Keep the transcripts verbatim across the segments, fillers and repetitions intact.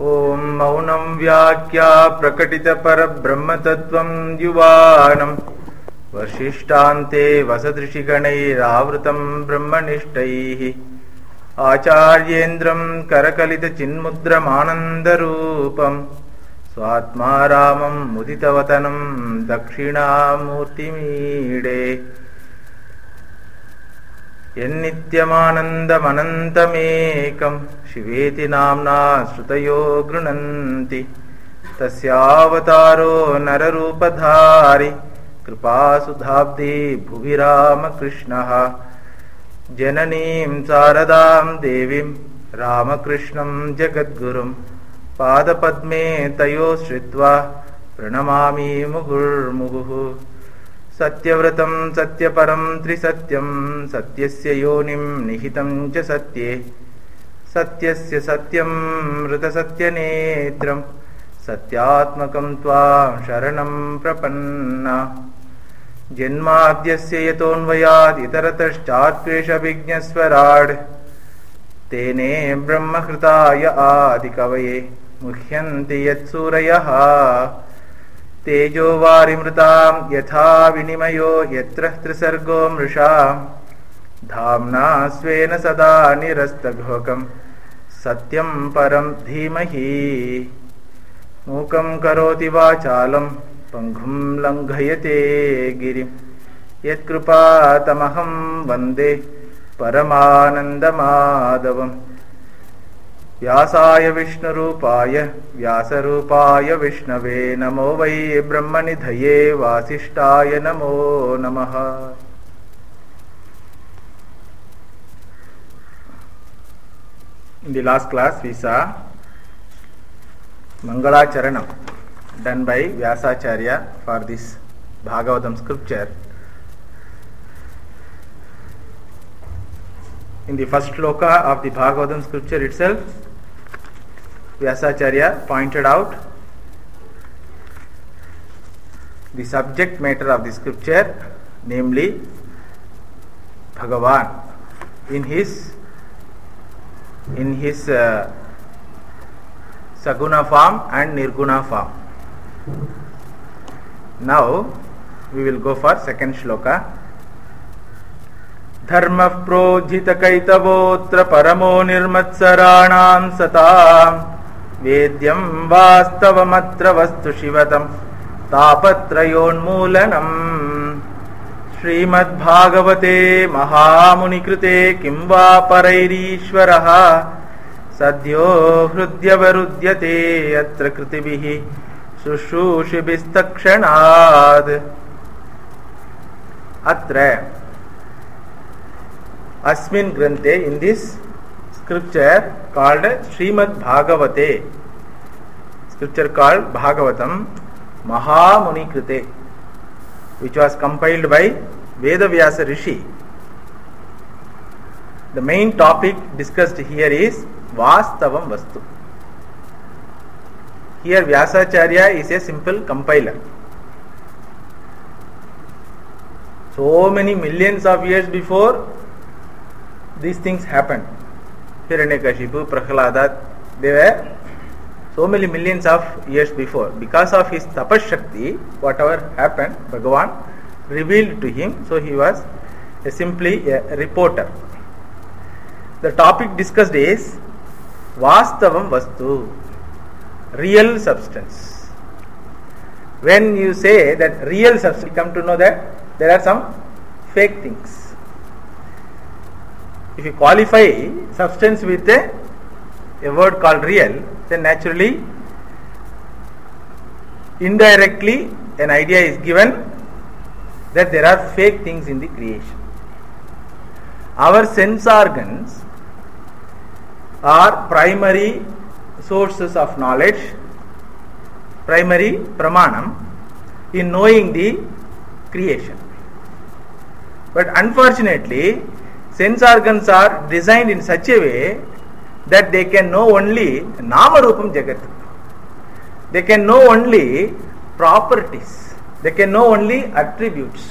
ओम मौनं व्याख्या प्रकटित परब्रह्मतत्त्वं युवानं वसिष्ठान्ते वसदृशिगणैरावृतं ब्रह्मनिष्ठैः आचार्येन्द्रं करकलितचिन्मुद्रमानन्दरूपं स्वात्मा रामं मुदितवतनं दक्षिणामूर्तिमीडे यन्नित्यमानन्दमनन्तमेकं शिवेति नाम्ना श्रुतयो गृह्णन्ति तस्यावतारो नररूपधारी कृपासुधाब्धि भुवि रामकृष्णः जननीं शारदां देवीं रामकृष्णं जगद्गुरुं पादपद्मे तयोः श्रित्वा प्रणमामि मुहुर्मुहुः सत्यव्रतं सत्यपरं त्रिसत्यं सत्यस्य योनिं निहितं च सत्ये सत्यस्य सत्यं मृतसत्यनेत्रं सत्यात्मकं त्वां शरणं प्रपन्ना जन्माद्यस्य यतोऽन्वयाद् इतरतश्चात्क्लेशविघ्नस्वराड् तेने ब्रह्मकृताय आदिकवये मुह्यन्ति यत्सूरयः तेजो वारिमृतां यथा विनिमयो यत्र त्रिसर्गो मृषा धाम्ना स्वेन सदा निरस्तघोकं सत्यं परं धीमहि मूकं करोति वाचालं पङ्गुं लङ्घयते गिरिं यत्कृपातमहं वन्दे परमानन्दमाधवम् व्यासाय विष्णुरूपाय व्यासरूपाय विष्णवे नमो वै ब्रह्मनिधये वासिष्ठाय नमो नमः. In the last class we saw Mangalacharanam done by Vyasacharya for this Bhagavatam scripture. In the first shloka of the Bhagavatam scripture itself, Vyasacharya pointed out the subject matter of the scripture, namely Bhagavan in his in his uh, Saguna form and Nirguna form. Now we will go for second shloka. धर्मः प्रोज्झितकैतवोऽत्र परमो निर्मत्सराणां सतां वेद्यं वास्तवमत्र वस्तु शिवतं तापत्रयोन्मूलनम् श्रीमद्भागवते महामुनिकृते किं वा परैरीश्वरः सद्यो हृद्यवरुध्यते अत्र कृतिभिः शुश्रूषिभिस्तक्षणाद्. अत्र Asmin Granthe, in this scripture called Srimad Bhagavate, scripture called Bhagavatam Mahamuni Krite, which was compiled by Vedavyasa Rishi. The main topic discussed here is Vastavam Vastu. Here Vyasacharya is a simple compiler. So many millions of years before these things happened. Hiranyakashipu, Prahlada, they were so many millions of years before. Because of his tapas shakti, whatever happened, Bhagavan revealed to him, so he was a simply a reporter. The topic discussed is Vastavam Vastu, real substance. When you say that real substance, you come to know that there are some fake things. If you qualify substance with a, a word called real, then naturally, indirectly, an idea is given that there are fake things in the creation. Our sense organs are primary sources of knowledge, primary pramanam in knowing the creation. But unfortunately, sense organs are designed in such a way that they can know only Nama Rupam Jagat. They can know only properties. They can know only attributes.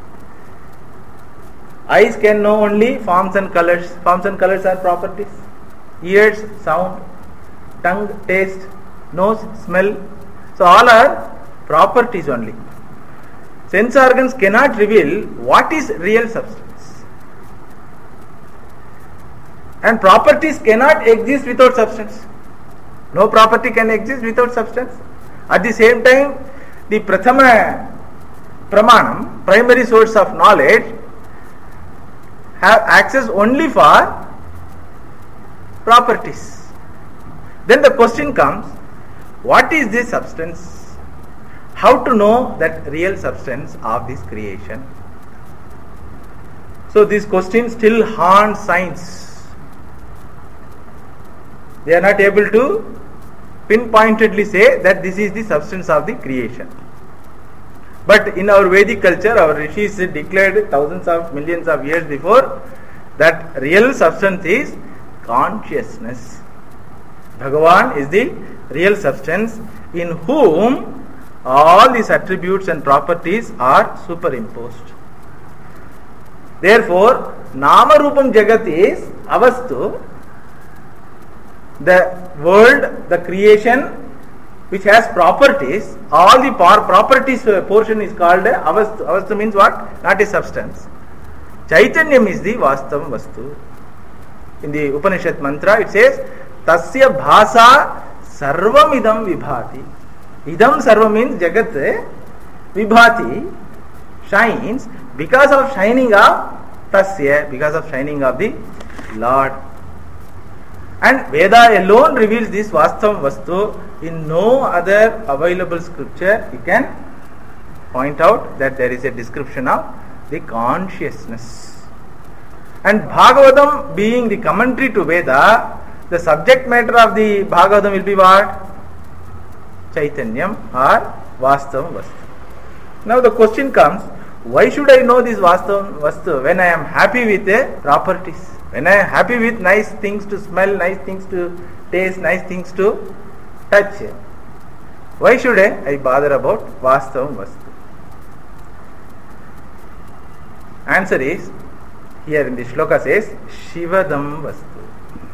Eyes can know only forms and colors. Forms and colors are properties. Ears, sound. tongue, taste, nose, smell. So all are properties only. Sense organs cannot reveal what is real substance. And properties cannot exist without substance. No property can exist without substance. At the same time, the Prathama Pramanam, primary source of knowledge, have access only for properties. Then the question comes, what is this substance? How to know that real substance of this creation? So this question still haunts science. They are not able to pinpointedly say that this is the substance of the creation. But in our Vedic culture, our rishis declared thousands of millions of years before that real substance is consciousness. Bhagavan is the real substance in whom all these attributes and properties are superimposed. Therefore, Nama Rupam Jagat is Avastu, the world, the creation which has properties. All the properties portion is called Avastu. Avastu means what? Not a substance. Chaitanyam is the Vastavam Vastu. In the Upanishad mantra it says, Tasya Bhasa Sarvam Idam Vibhati. Idam Sarvam means Jagat Vibhati, shines because of shining of Tasya, because of shining of the Lord. And Veda alone reveals this Vastavam Vastu. In no other available scripture you can point out that there is a description of the consciousness. And Bhagavatam being the commentary to Veda, the subject matter of the Bhagavatam will be what? Chaitanyam or Vastavam Vastu. Now the question comes, why should I know this Vastavam Vastu when I am happy with the properties? When I am happy with nice things to smell, nice things to taste, nice things to touch. Why should I, I bother about Vastavam Vastu? Answer is, here in the shloka says, Shivadam Vastu.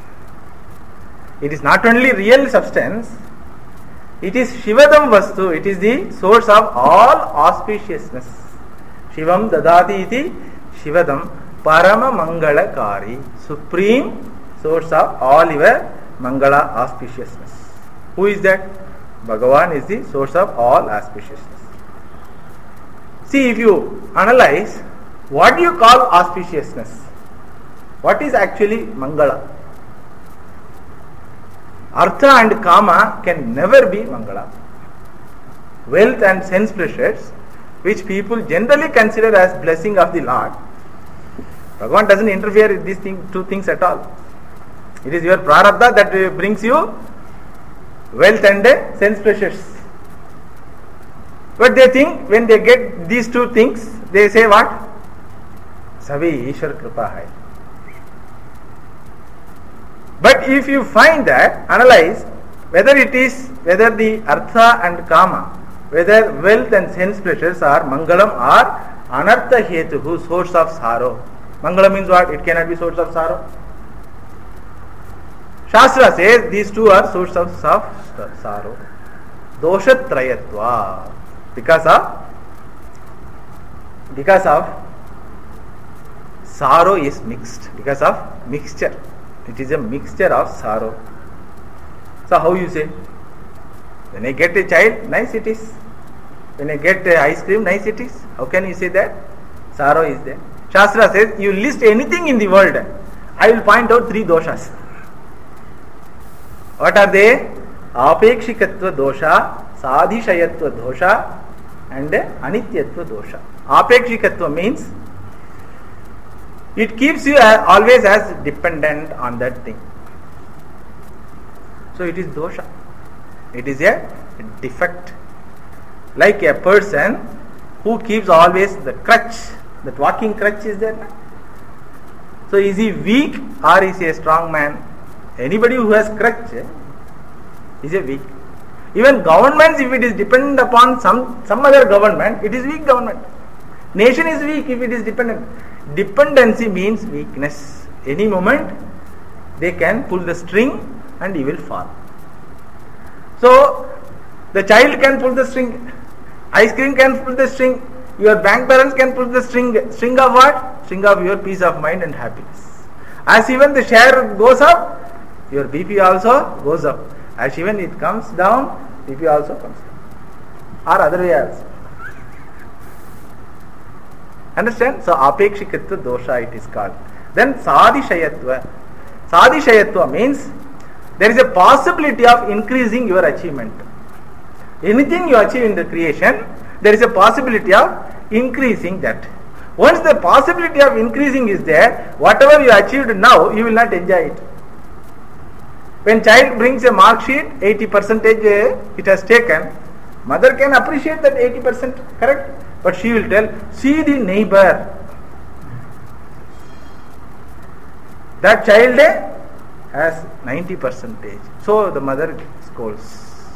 It is not only real substance, it is Shivadam Vastu, it is the source of all auspiciousness. Shivam Dadati iti Shivadam Parama Mangala Kari, supreme source of all your Mangala auspiciousness. Who is that? Bhagavan is the source of all auspiciousness. See, if you analyze, what do you call auspiciousness? What is actually Mangala? Artha and Kama can never be Mangala. Wealth and sense pleasures, which people generally consider as blessing of the Lord, Bhagavan doesn't interfere with these thing, two things at all. It is your prarabdha that brings you wealth and sense pleasures. But they think when they get these two things, they say what? Sabhi Ishwar Kripa hai. But if you find that, analyze whether it is, whether the Artha and Kama, whether wealth and sense pleasures are Mangalam or Anartha Hetuhu, source of sorrow. Mangalam means what? It cannot be source of sorrow. Shastra says these two are source of sorrow. Doshatrayatva. Because of because of sorrow is mixed. Because of mixture. It is a mixture of sorrow. So how you say? When I get a child, nice it is. When I get a ice cream, nice it is. How can you say that? Sorrow is there. Shastra says, you list anything in the world, I will point out three doshas. What are they? Apekshikatva dosha, sadhishayatva dosha, and anityatva dosha. Apekshikatva means it keeps you always as dependent on that thing. So it is dosha. It is a defect. Like a person who keeps always the crutch, that walking crutch is there. So is he weak or is he a strong man? Anybody who has crutch is a weak. Even governments, if it is dependent upon some, some other government, it is weak government. Nation is weak if it is dependent. Dependency means weakness. Any moment they can pull the string and he will fall. So the child can pull the string, ice cream can pull the string, your bank balance can pull the string. String of what? String of your peace of mind and happiness. As even the share goes up, your B P also goes up. As even it comes down, B P also comes down. Or other way also. Understand? So apekshikatva dosha it is called. Then sadishayatva. Sadishayatva means there is a possibility of increasing your achievement. Anything you achieve in the creation, there is a possibility of increasing that. Once the possibility of increasing is there, whatever you achieved now, you will not enjoy it. When child brings a mark sheet, eighty percentage it has taken, mother can appreciate that eighty percent, correct? But she will tell, see the neighbor. That child has ninety percentage. So the mother scolds.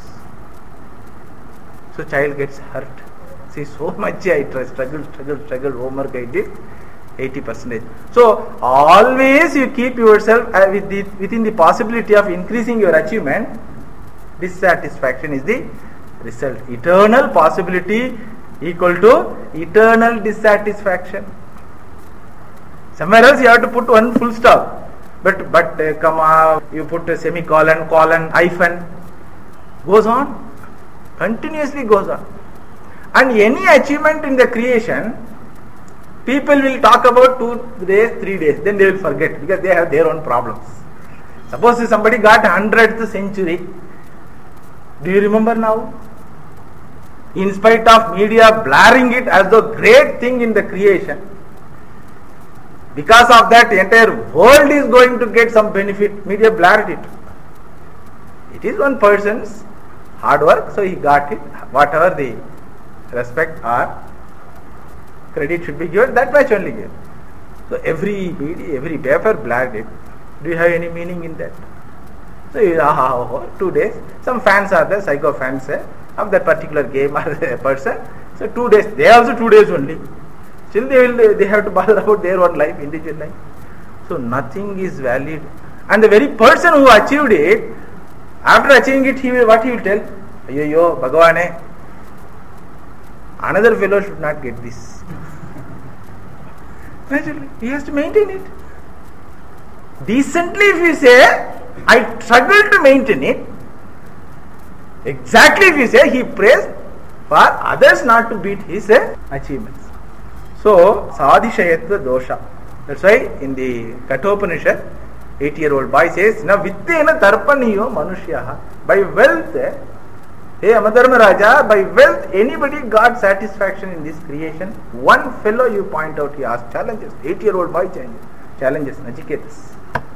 So child gets hurt. See, so much I struggled, struggled, struggled, homework I did, eighty percentage. So always you keep yourself uh, with the, within the possibility of increasing your achievement. Dissatisfaction is the result. Eternal possibility equal to eternal dissatisfaction. Somewhere else you have to put one full stop. But, but uh, comma, you put a semicolon, colon, hyphen. Goes on. Continuously goes on. And any achievement in the creation, people will talk about two days, three days. Then they will forget because they have their own problems. Suppose if somebody got hundredth century. Do you remember now? In spite of media blaring it as the great thing in the creation, because of that entire world is going to get some benefit, media blared it. It is one person's hard work, so he got it. Whatever the respect or credit should be given, that much only given. So every media, every paper blared it. Do you have any meaning in that? So you, ah, ah, ah, two days. Some fans are there, psycho fans eh, of that particular game or a person. So two days. They also two days only. Still they will. They have to bother about their own life, individual life. So nothing is valid. And the very person who achieved it, after achieving it, he will, what he will tell? Yo, yo, Bhagavane, another fellow should not get this. Naturally, he has to maintain it. Decently, if you say, I struggle to maintain it, exactly if you say, he prays for others not to beat his uh, achievements. So, sadishayatva dosha. That's why in the Kathopanishad, eight-year-old boy says, na vittena tarpaniyo manushyaha. By wealth, hey Amadharma Raja, by wealth anybody got satisfaction in this creation. One fellow you point out, he asked challenges. Eight-year-old boy challenges, Nachiketas.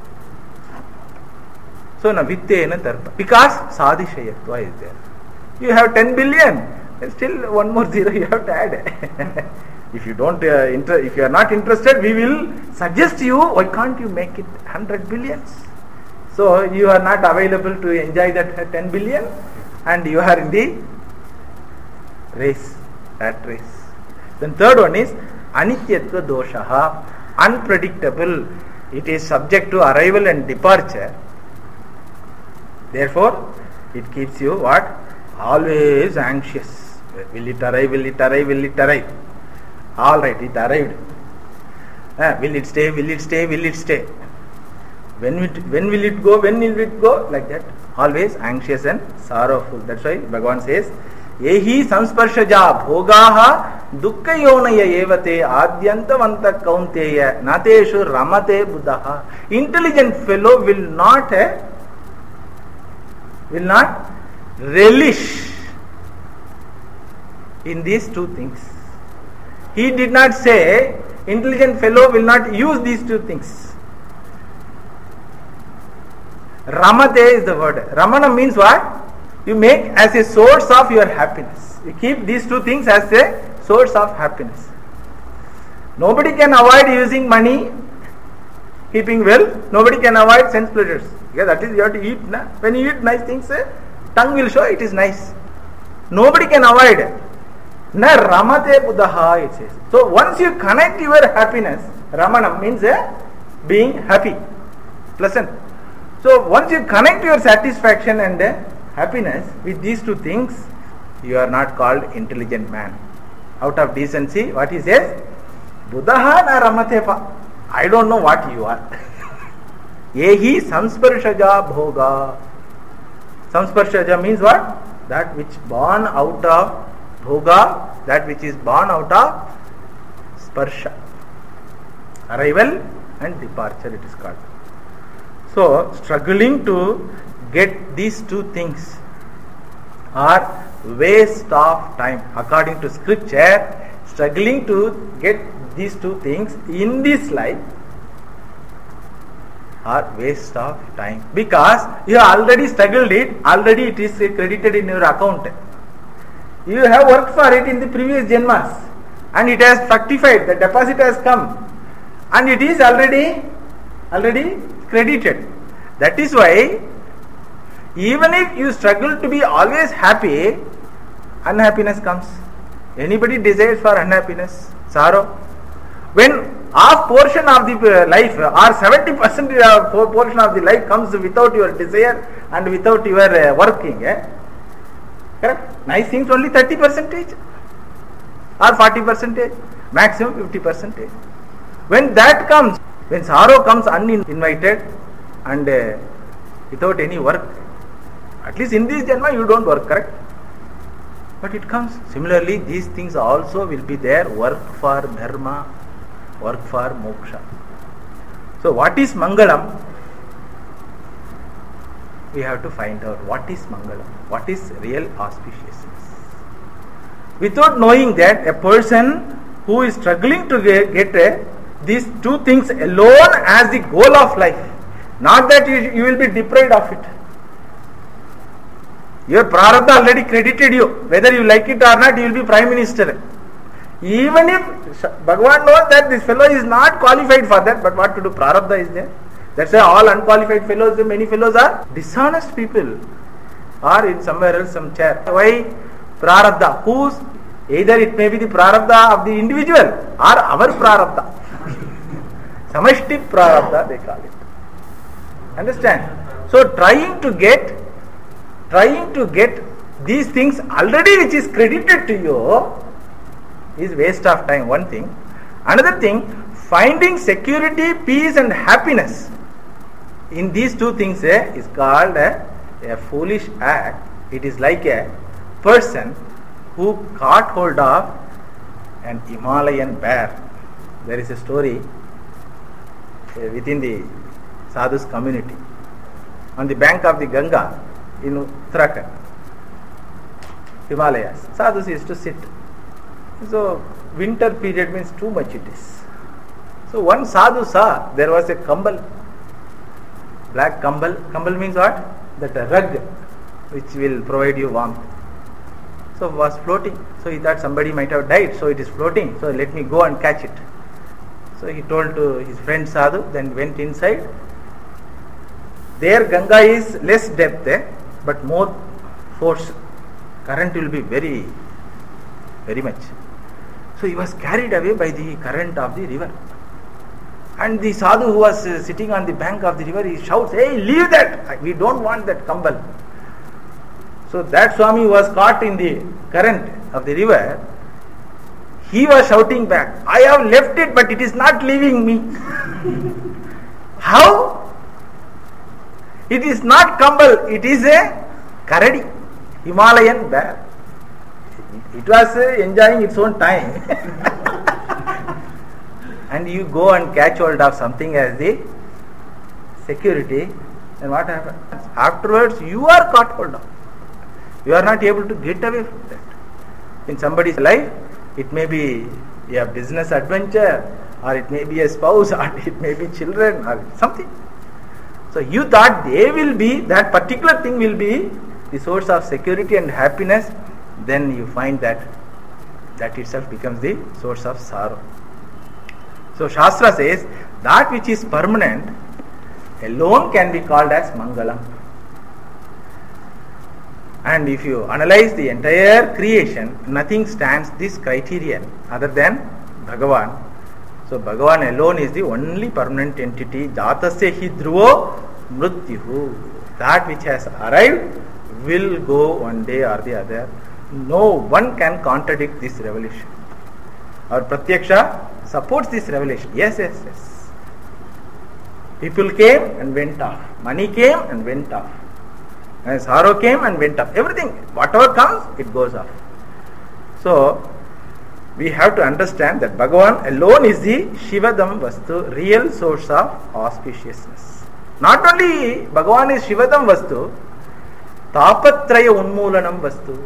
So na vittena tarpa. Because sadishayatva is there. You have ten billion, still one more zero you have to add. If you don't, uh, inter- if you are not interested, we will suggest you, why can't you make it one hundred billions? So you are not available to enjoy that ten billion and you are in the race, that race. Then third one is anityatva doshaha, unpredictable. It is subject to arrival and departure. Therefore, it keeps you what? Always anxious. Will it arrive? Will it arrive? Will it arrive? All right, it arrived. Uh, will it stay? Will it stay? Will it stay? When it, when will it go? When will it go? Like that. Always anxious and sorrowful. That's why Bhagavan says, Yehi samsparshaja bhogaha dukkha yonaya evate adyantavanta kaunteya nateshu ramate buddhaha. Intelligent fellow will not uh, will not relish in these two things. He did not say intelligent fellow will not use these two things. Ramate is the word. Ramana means what? You make as a source of your happiness. You keep these two things as a source of happiness. Nobody can avoid using money, keeping wealth. Nobody can avoid sense pleasures. Yeah, that is you have to eat. Na? When you eat nice things, eh, tongue will show it is nice. Nobody can avoid it. Na ramate buddhaha, it says. So once you connect your happiness, Ramana means uh, being happy, pleasant. So once you connect your satisfaction and uh, happiness with these two things, you are not called intelligent man. Out of decency, what he says? Buddha na ramatepa. I don't know what you are. Yehi samsparshaja bhoga. Samsparshaja means what? That which born out of bhoga, that which is born out of sparsha. Arrival and departure, it is called. So, struggling to get these two things are waste of time. According to scripture, struggling to get these two things in this life are waste of time, because you have already struggled it, already it is credited in your account. You have worked for it in the previous janmas and it has fructified, the deposit has come and it is already already credited. That is why even if you struggle to be always happy, unhappiness comes. Anybody desires for unhappiness, sorrow? When half portion of the life or seventy percent of portion of the life comes without your desire and without your uh, working, eh? Correct? Nice things only thirty percentage or forty percentage, maximum fifty percentage. When that comes, when sorrow comes uninvited and uh, without any work, at least in this janma you don't work, correct? But it comes. Similarly, these things also will be there. Work for dharma, work for moksha. So what is Mangalam? We have to find out what is Mangalam, what is real auspiciousness. Without knowing that, a person who is struggling to get, get uh, these two things alone as the goal of life, not that you, you will be deprived of it. Your prarabdha already credited you. Whether you like it or not, you will be Prime Minister. Even if Bhagavan knows that this fellow is not qualified for that, but what to do? Prarabdha is there. That's why all unqualified fellows, many fellows are dishonest people, or in somewhere else, some chair. Why? Prarabdha. Whose? Either it may be the prarabdha of the individual or our prarabdha. Samashti prarabdha they call it. Understand? So trying to get, trying to get these things already which is credited to you is waste of time, one thing. Another thing, finding security, peace and happiness in these two things eh, is called a, a foolish act. It is like a person who caught hold of an Himalayan bear. There is a story uh, within the Sadhus community. On the bank of the Ganga in Uttarakhand, Himalayas, Sadhus used to sit. So winter period means too much it is. So one sadhu saw there was a kambal, black kambal. Kambal means what? That a rug which will provide you warmth. So was floating. So he thought somebody might have died. So it is floating. So let me go and catch it. So he told to his friend sadhu. Then went inside. There Ganga is less depth, eh, but more force. Current will be very, very much. So he was carried away by the current of the river. And the sadhu who was uh, sitting on the bank of the river, he shouts, "Hey, leave that! We don't want that kambal." So that Swami was caught in the current of the river. He was shouting back, "I have left it, but it is not leaving me." How? It is not kambal, it is a karadi, Himalayan bear. It was uh, enjoying its own time. And you go and catch hold of something as the security, then what happens? Afterwards, you are caught hold of. You are not able to get away from that. In somebody's life, it may be a business adventure, or it may be a spouse, or it may be children, or something. So you thought they will be, that particular thing will be the source of security and happiness, then you find that that itself becomes the source of sorrow. So Shastra says, that which is permanent alone can be called as Mangalam. And if you analyze the entire creation, nothing stands this criterion other than Bhagavan. So Bhagavan alone is the only permanent entity. Jatasya hi dhruvo mrityuhu. That which has arrived will go one day or the other. No one can contradict this revelation. Our Pratyaksha supports this revelation. Yes, yes, yes. People came and went off. Money came and went off. And sorrow came and went off. Everything, whatever comes, it goes off. So, we have to understand that Bhagavan alone is the Shivadam Vastu, real source of auspiciousness. Not only Bhagavan is Shivadam Vastu, Tapatraya Unmoolanam Vastu.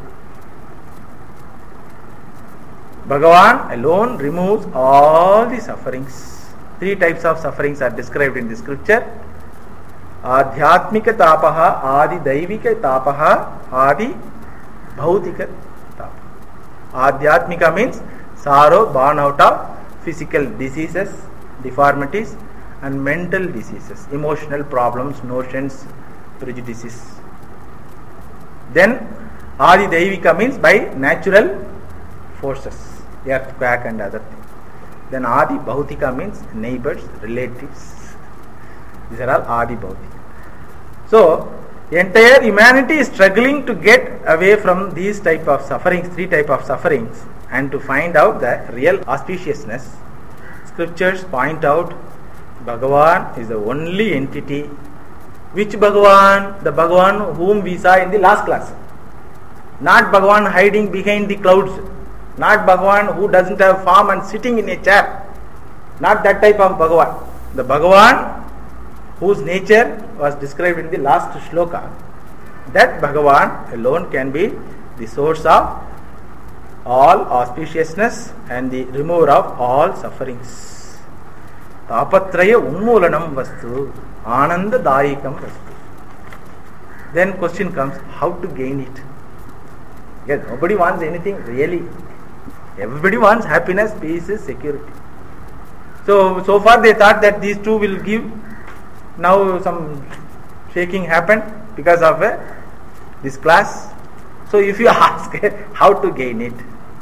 Bhagavan alone removes all the sufferings. Three types of sufferings are described in the scripture. Adhyatmika tapaha, adi daivika tapaha, adi bhautika tapaha. Adhyatmika means sorrow born out of physical diseases, deformities, and mental diseases, emotional problems, notions, prejudices. Then adi daivika means by natural forces, earthquake and other things. Then adi bhautika means neighbors, relatives. These are all adi bhautika. So, entire humanity is struggling to get away from these type of sufferings, three type of sufferings, and to find out the real auspiciousness. Scriptures point out Bhagavan is the only entity. Which Bhagavan? The Bhagavan whom we saw in the last class. Not Bhagavan hiding behind the clouds. Not Bhagavan who doesn't have form and sitting in a chair. Not that type of Bhagavan. The Bhagavan whose nature was described in the last shloka. That Bhagavan alone can be the source of all auspiciousness and the remover of all sufferings. Tapatraya unmoolanam vastu, ananda dayikam vastu. Then question comes, how to gain it? Yes, nobody wants anything really. Everybody wants happiness, peace, security. So, so far they thought that these two will give. Now some shaking happened because of uh, this class. So if you ask how to gain it,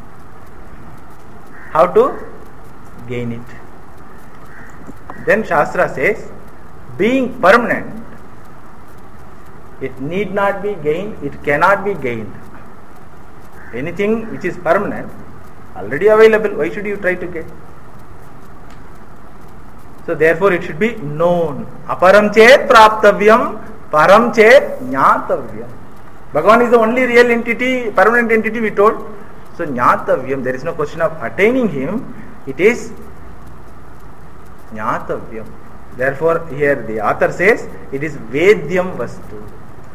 how to gain it, then Shastra says, being permanent, it need not be gained, it cannot be gained. Anything which is permanent, already available, why should you try to get? So therefore it should be known. Aparam chet praptavyam, param chet jnatavyam. Bhagavan is the only real entity, permanent entity we told. So jnatavyam, there is no question of attaining him. It is jnatavyam. Therefore here the author says it is vedyam vastu.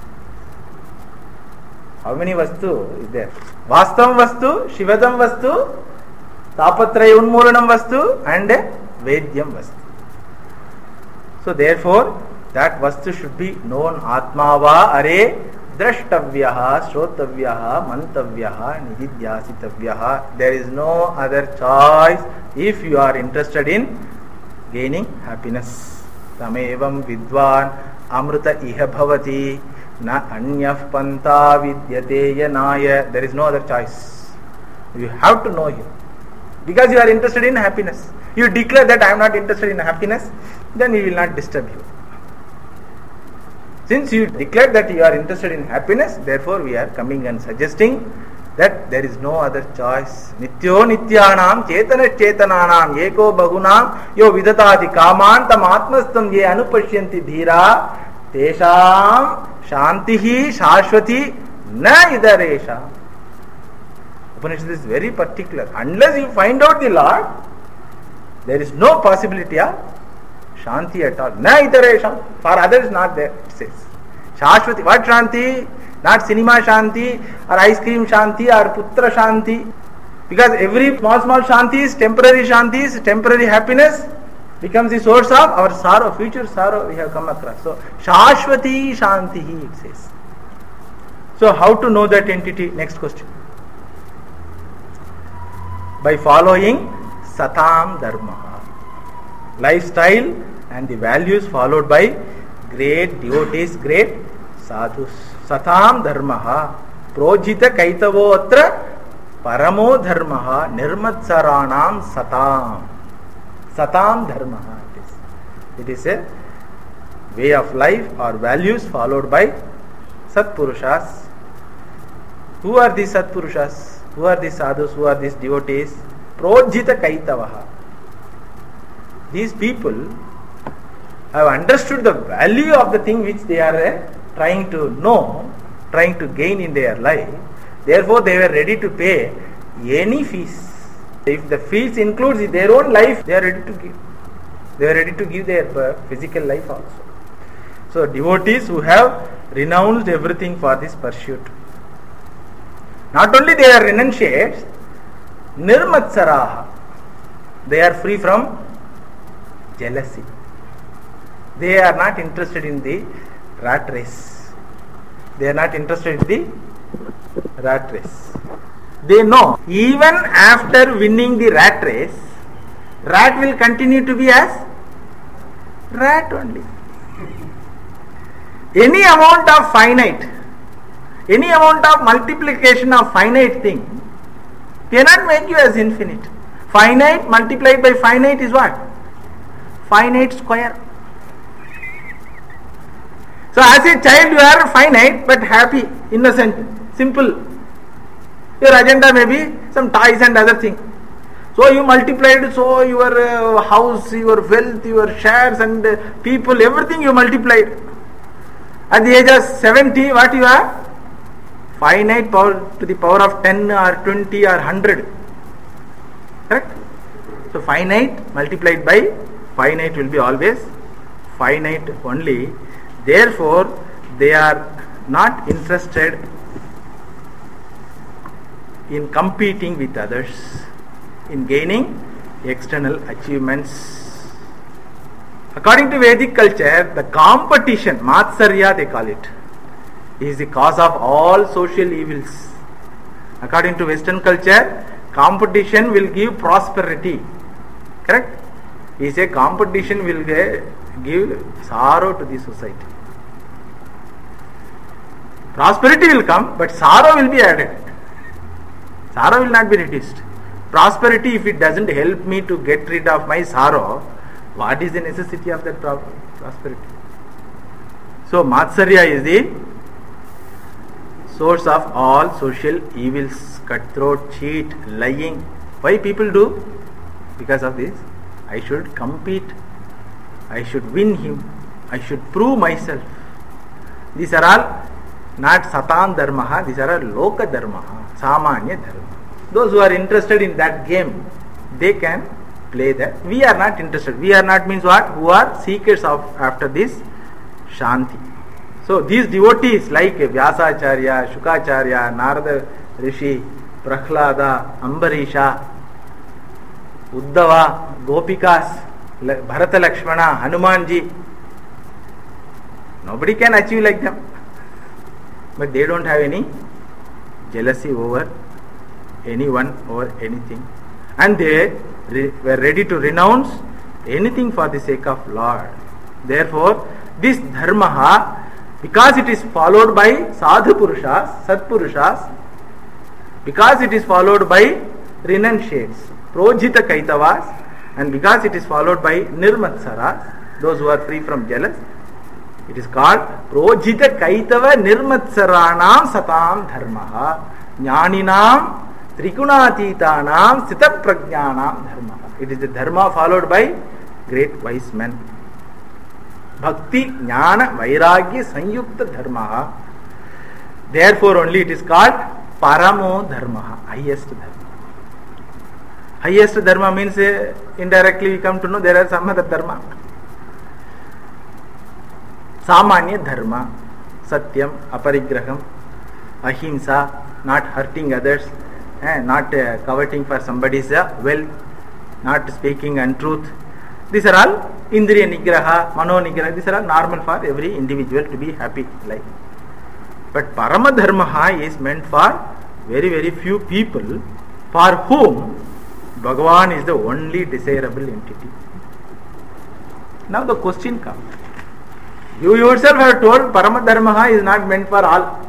How many vastu is there? Vastavam vastu, Shivadam vastu, Tapatraya unmoolanam vastu, and vedyam vastu. So therefore, that vastu should be known. Atmava are drashtavyaha, shrotavyaha, mantavyaha, nididhyasitavyaha. There is no other choice if you are interested in gaining happiness. Tamevam vidvan amruta iha bhavati na anyah panta vidyate yanaya. There is no other choice. You have to know him. Because you are interested in happiness. You declare that I am not interested in happiness, then he will not disturb you. Since you declared that you are interested in happiness, therefore we are coming and suggesting that there is no other choice. Nityo nityanam chetana chetananam eko bhagunam yo vidatati kaman tam atmastam ye anupashyanti dhira tesham shantihi shashvati na idaresha. Upanishad is very particular. Unless you find out the Lord, there is no possibility of Shanti at all. Na iteresham. For others not there, it says. Shashvati. What Shanti? Not cinema Shanti or ice cream Shanti or putra Shanti. Because every small small Shantis, temporary Shantis, temporary happiness becomes the source of our sorrow, future sorrow we have come across. So, Shashvati Shanti, it says. So, how to know that entity? Next question. By following Satam Dharma. Lifestyle and the values followed by great devotees, great sadhus. Satam Dharmaha Projita Kaitavotra Paramo Dharmaha Nirmatsaranam Satam. Satam Dharmaha it is. It is a way of life or values followed by Satpurushas Who are these Satpurushas? Who are these sadhus? Who are these devotees? Projita Kaitavaha. These people have understood the value of the thing which they are uh, trying to know, trying to gain in their life. Therefore, they were ready to pay any fees. If the fees includes their own life, they are ready to give. They are ready to give their uh, physical life also. So, devotees who have renounced everything for this pursuit. Not only they are renunciates, nirmatsaraha. They are free from jealousy. They are not interested in the rat race. They are not interested in the rat race. They know even after winning the rat race, rat will continue to be as rat only. Any amount of finite, any amount of multiplication of finite thing cannot make you as infinite. Finite multiplied by finite is what? Finite square. So as a child you are finite but happy, innocent, simple. Your agenda may be some toys and other things. So you multiplied, so your uh, house, your wealth, your shares and uh, people, everything you multiplied. At the age of seventy, what you are? Finite power to the power of ten or twenty or one hundred. Correct? So finite multiplied by finite will be always finite only. Therefore, they are not interested in competing with others, in gaining external achievements. According to Vedic culture, the competition, Matsarya they call it, is the cause of all social evils. According to Western culture, competition will give prosperity. Correct? We say competition will give sorrow to the society. Prosperity will come, but sorrow will be added. Sorrow will not be reduced. Prosperity, if it doesn't help me to get rid of my sorrow, what is the necessity of that prosperity? So, Matsarya is the source of all social evils, cutthroat, cheat, lying. Why people do? Because of this. I should compete. I should win him. I should prove myself. These are all not Satan Dharma, these are all Loka Dharma, Samanya Dharma. Those who are interested in that game, they can play that. We are not interested. We are not means what? Who are seekers of after this Shanti. So these devotees like Vyasacharya, Shukacharya, Narada Rishi, Prahlada, Ambarisha, Uddhava, Gopikas, Bharata Lakshmana, Hanumanji, nobody can achieve like them. But they don't have any jealousy over anyone or anything. And they re- were ready to renounce anything for the sake of Lord. Therefore, this dharma, because it is followed by sadhu purushas, satpurushas, because it is followed by renunciates, projita kaitavas, and because it is followed by nirmatsaras, those who are free from jealous, it is called projita kaitava nirmatsaranam satam dharma, jnaninam trigunatitanam sita prajnanam dharma. It is the dharma followed by great wise men. Bhakti, jnana, vairagya, sanyukta dharma. Therefore only it is called paramo dharma, highest dharma. Highest dharma means uh, indirectly we come to know there are some other dharma. Samanya dharma, satyam, aparigraham, ahimsa, not hurting others, eh, not uh, coveting for somebody's uh, wealth, not speaking untruth. These are all indriya nigraha, mano nigraha. These are all normal for every individual to be happy life. But parama dharma is meant for very very few people for whom Bhagavan is the only desirable entity. Now the question comes. You yourself have told parama dharma is not meant for all.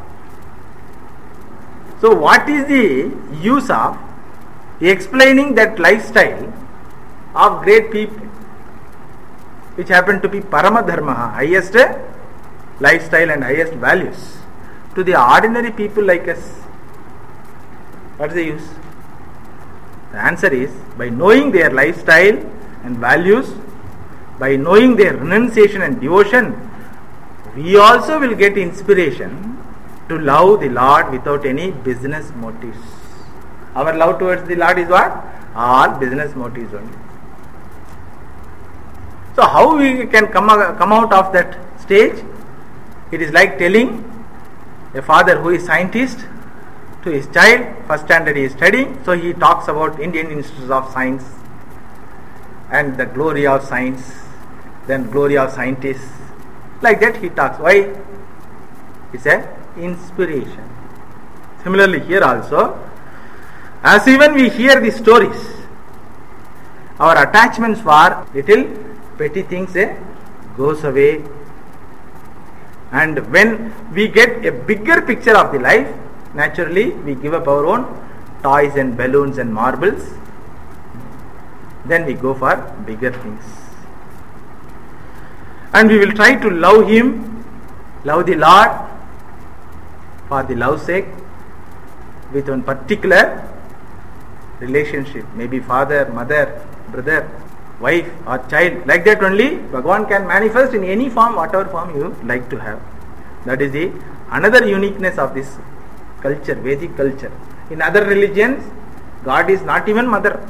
So what is the use of explaining that lifestyle of great people which happen to be parama dharma, highest lifestyle and highest values, to the ordinary people like us? What's the use? The answer is, by knowing their lifestyle and values, by knowing their renunciation and devotion, we also will get inspiration to love the Lord without any business motives. Our love towards the Lord is what? All business motives only. So how we can come, come out of that stage? It is like telling a father who is scientist to his child, first standard he is studying, so he talks about Indian Institute of Science and the glory of science, then glory of scientists. Like that he talks. Why? It's a inspiration. Similarly here also, as even we hear the stories, our attachments for little petty things eh, goes away, and when we get a bigger picture of the life, naturally we give up our own toys and balloons and marbles, then we go for bigger things. And we will try to love Him, love the Lord for the love's sake, with one particular relationship, maybe father, mother, brother, wife or child. Like that only Bhagavan can manifest in any form, whatever form you like to have. That is the another uniqueness of this culture, Vedic culture. In other religions, God is not even mother.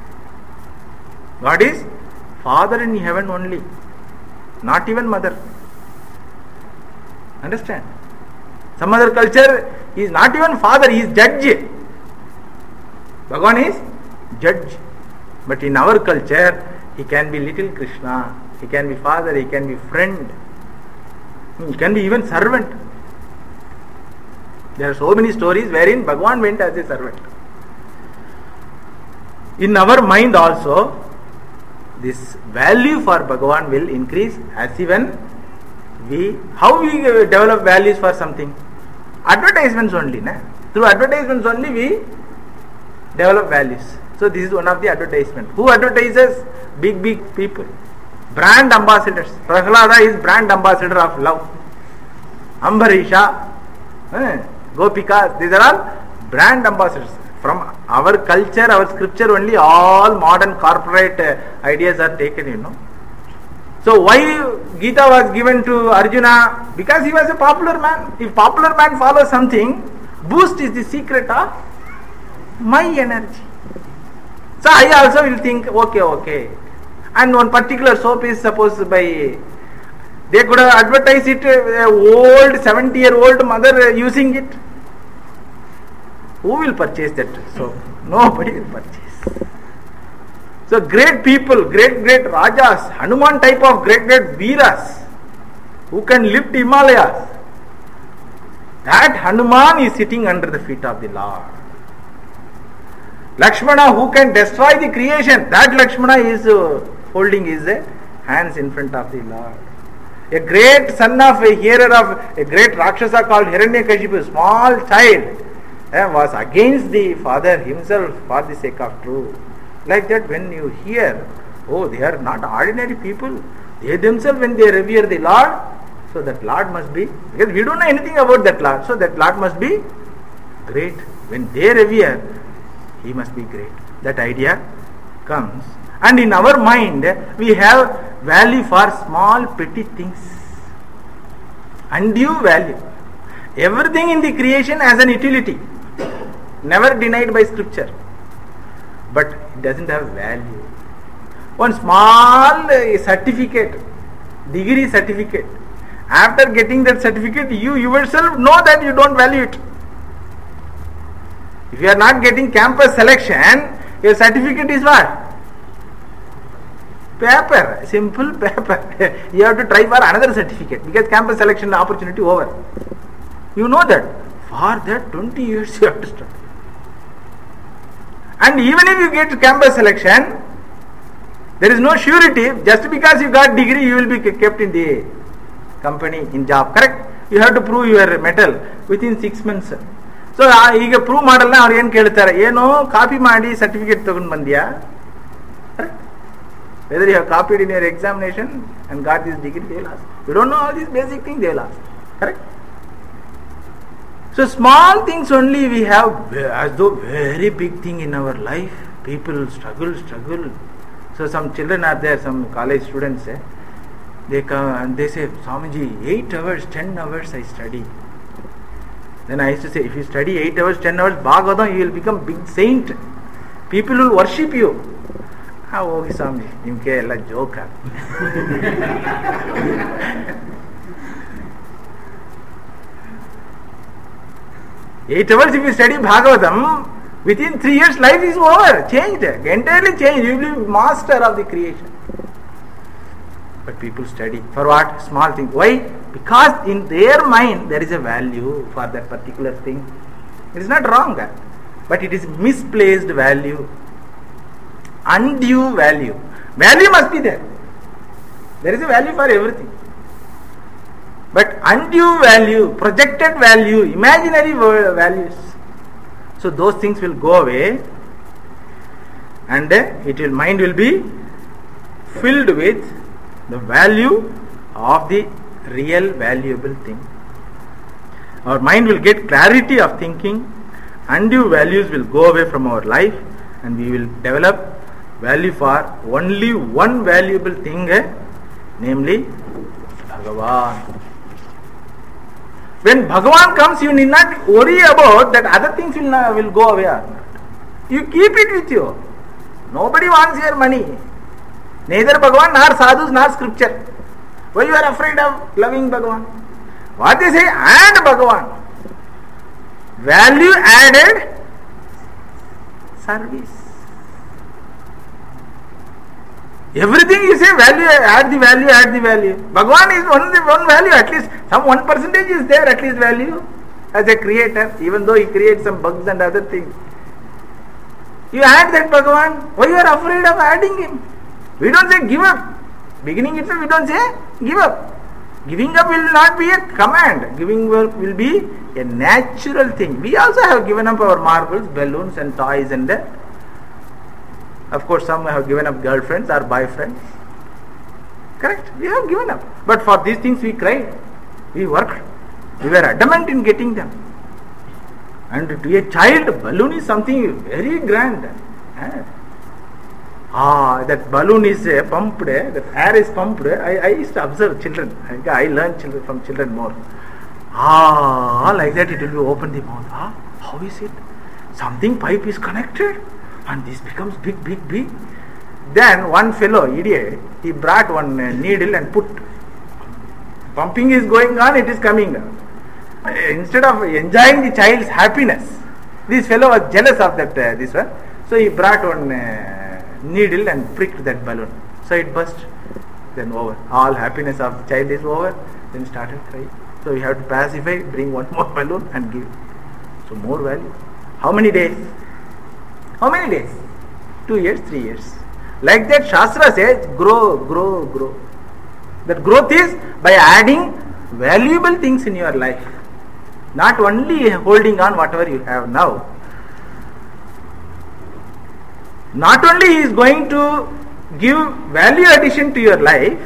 God is Father in heaven only, not even mother. Understand? Some other culture, he is not even father, he is judge. Bhagavan is judge. But in our culture, he can be little Krishna, he can be father, he can be friend, he can be even servant. There are so many stories wherein Bhagavan went as a servant. In our mind also, this value for Bhagavan will increase as even we, how we develop values for something? Advertisements only. Na? Through advertisements only we develop values. So this is one of the advertisements. Who advertises? Big, big people. Brand ambassadors. Prahlada is brand ambassador of love. Ambarisha, eh, Gopikas, these are all brand ambassadors. From our culture, our scripture only, all modern corporate uh, ideas are taken, you know. So why Gita was given to Arjuna? Because he was a popular man. If popular man follows something, boost is the secret of my energy. So I also will think, okay, okay. And one particular soap is supposed by, they could have advertised it, uh, old seventy year old mother uh, using it. Who will purchase that soap? Nobody will purchase. So great people, great great Rajas, Hanuman type of great great Veeras, who can lift Himalayas, that Hanuman is sitting under the feet of the Lord. Lakshmana, who can destroy the creation, that Lakshmana is uh, holding his uh, hands in front of the Lord. A great son of a hearer of a great Rakshasa called Hiranyakashipu, small child, uh, was against the father himself for the sake of truth. Like that, when you hear, oh, they are not ordinary people, they themselves, when they revere the Lord, so that Lord must be, because we don't know anything about that Lord, so that Lord must be great. When they revere, he must be great. That idea comes. And in our mind, we have value for small petty things. Undue value. Everything in the creation has an utility, never denied by scripture. But it doesn't have value. One small uh, certificate, degree certificate, after getting that certificate, you yourself know that you don't value it. If you are not getting campus selection, your certificate is what? Paper, simple paper. You have to try for another certificate because campus selection opportunity over. You know that. For that twenty years you have to study. And even if you get campus selection, there is no surety. Just because you got degree, you will be kept in the company in job. Correct? You have to prove your mettle within six months. So, ಈಗ prove ಮಾಡಲ್ಲ ಅವ್ರು ಏನು ಕೇಳ್ತಾರೆ, ಏನೋ copy ಮಾಡಿ certificate ತಗೊಂಡು ಬಂದ್ಯಾ? Whether you have copied in your examination and got this degree, they will ask. You don't know all these basic things, they will ask. Correct? So small things only we have as though very big thing in our life. People struggle, struggle. So some children are there, some college students, eh? They come and they say, Swamiji, eight hours, ten hours I study. Then I used to say, if you study eight hours, ten hours, Bhagavatam, you will become big saint. People will worship you. Ah, okay, Swamiji, nimke ella joke. Eight hours if you study Bhagavatam, within three years life is over, changed, entirely changed. You will be master of the creation. But people study for what? Small things. Why? Because in their mind there is a value for that particular thing. It is not wrong, but it is misplaced value, undue value. Value must be there. There is a value for everything. But undue value, projected value, imaginary values. So those things will go away, and it will mind will be filled with the value of the real valuable thing. Our mind will get clarity of thinking, undue values will go away from our life, and we will develop value for only one valuable thing, eh? Namely Bhagavan. When Bhagavan comes, you need not worry about that other things will, not, will go away or not. You keep it with you. Nobody wants your money. Neither Bhagavan, nor sadhus, nor scripture. Why you are afraid of loving Bhagavan? What they say, and Bhagavan. Value added service. Everything you say, value, add the value, add the value. Bhagavan is one, one value, at least some one percentage is there, at least value as a creator, even though he creates some bugs and other things. You add that Bhagavan, why you are afraid of adding him? We don't say give up. Beginning itself we don't say give up. Giving up will not be a command. Giving up will be a natural thing. We also have given up our marbles, balloons and toys and uh, of course some have given up girlfriends or boyfriends. Correct? We have given up. But for these things we cried. We worked. We were adamant in getting them. And to a child, balloon is something very grand. Eh? Ah, that balloon is uh, pumped, eh? That air is pumped. Eh? I, I used to observe children. I, I learned children from children more. Ah, like that it will be open the mouth. Ah, how is it? Something pipe is connected and this becomes big, big, big. Then one fellow, idiot, he brought one uh, needle and put. Pumping is going on, it is coming. Uh, instead of enjoying the child's happiness, this fellow was jealous of that uh, this one. So he brought one uh, needle and pricked that balloon. So it burst. Then over. All happiness of the child is over. Then started crying. So we have to pacify, bring one more balloon and give. So more value. How many days? How many days? Two years, three years. Like that Shastra says, grow, grow, grow. That growth is by adding valuable things in your life. Not only holding on whatever you have now. Not only he is going to give value addition to your life,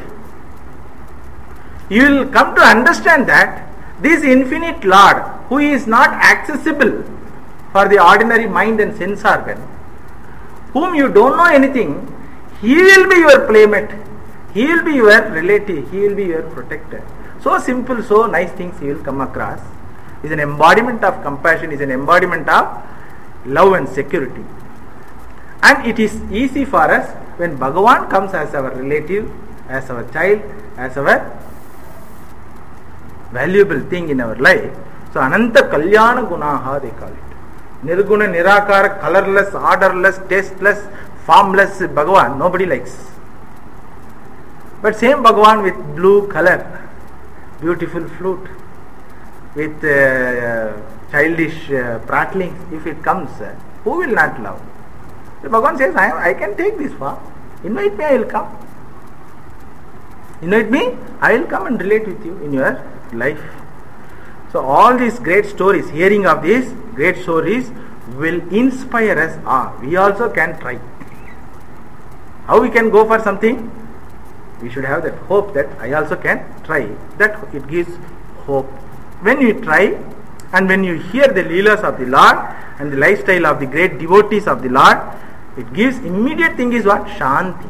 you will come to understand that this infinite Lord, who is not accessible for the ordinary mind and sense organ, whom you don't know anything, he will be your playmate, he will be your relative, he will be your protector. So simple, so nice things he will come across. Is an embodiment of compassion, is an embodiment of love and security. And it is easy for us when Bhagavan comes as our relative, as our child, as our valuable thing in our life. So Ananta Kalyana Gunaha they call it. Nirguna, Nirakara, colorless, orderless, tasteless, formless Bhagavan nobody likes. But same Bhagavan with blue color, beautiful flute, with uh, childish uh, prattlings, if it comes, uh, who will not love? So Bhagavan says, I, I can take this form. Invite me, I will come. Invite me, I will come and relate with you in your life. So all these great stories, hearing of these great stories will inspire us. Ah, we also can try. How we can go for something? We should have that hope that I also can try. That it gives hope. When we try, And when you hear the Leelas of the Lord and the lifestyle of the great devotees of the Lord, it gives immediate thing is what? Shanti.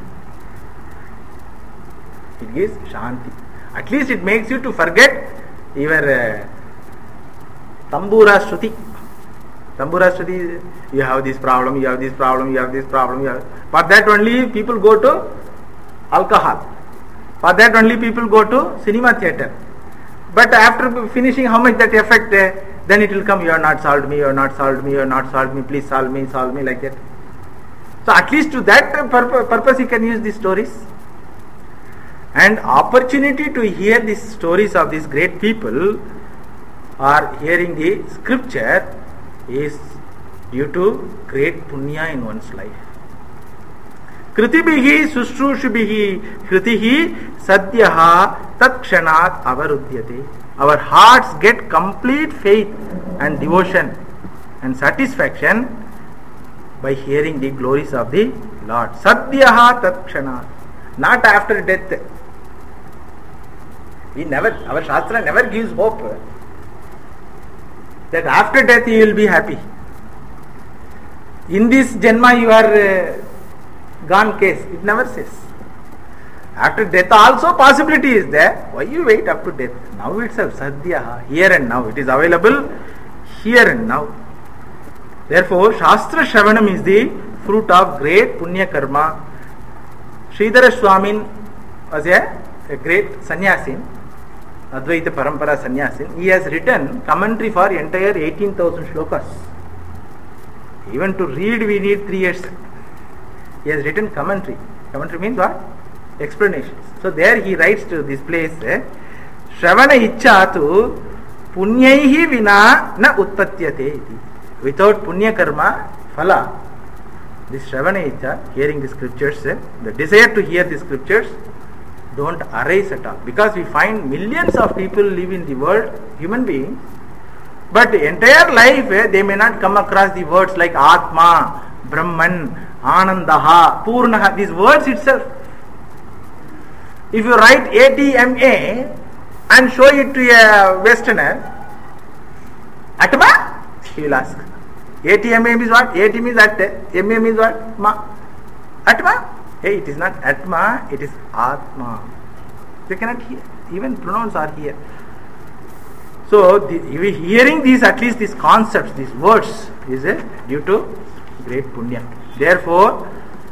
It gives Shanti. At least it makes you to forget your uh, Tambura Shruti. Tambura Shruti, you have this problem, you have this problem, you have this problem. You have, for that only people go to alcohol. For that only people go to cinema theatre. But after finishing, how much that effect, uh, then it will come, you have not solved me, you have not solved me, you have not solved me, please solve me, solve me, like that. So at least to that purpose, purpose you can use these stories. And opportunity to hear these stories of these great people or hearing the scripture is due to great punya in one's life. Kritibihi sushrushubihi kritihi sadyaha takshanat avarudyate. Our hearts get complete faith and devotion and satisfaction by hearing the glories of the Lord. Sadyaha takshanat. Not after death. We never, our Shastra never gives hope that after death you will be happy. In this Janma you are uh, gone case. It never says. After death also possibility is there. Why you wait up to death? Now itself, Sadhya, here and now. It is available here and now. Therefore, Shastra Shravanam is the fruit of great Punya Karma. Sridhara Swamin was a, a great sannyasin, Advaita Parampara sannyasin. He has written commentary for entire eighteen thousand shlokas. Even to read we need three years. He has written commentary. Commentary means what? Explanations. So there he writes to this place, eh, Shravana Ichchatu Punyaihi Vina Na Utpatyate iti. Without Punya Karma, Phala, this Shravana Ichcha, hearing the scriptures, eh, the desire to hear the scriptures don't arise at all. Because we find millions of people live in the world, human beings, but the entire life eh, they may not come across the words like Atma, Brahman, Anandaha, Purnaha, these words itself. If you write A T M A and show it to a Westerner, Atma? He will ask. A T M A means what? A T means at, M A means what? Ma. Atma? Hey, it is not Atma, it is Atma. They cannot hear. Even pronouns are here. So, the, hearing these, at least these concepts, these words, is a, due to great punya. Therefore,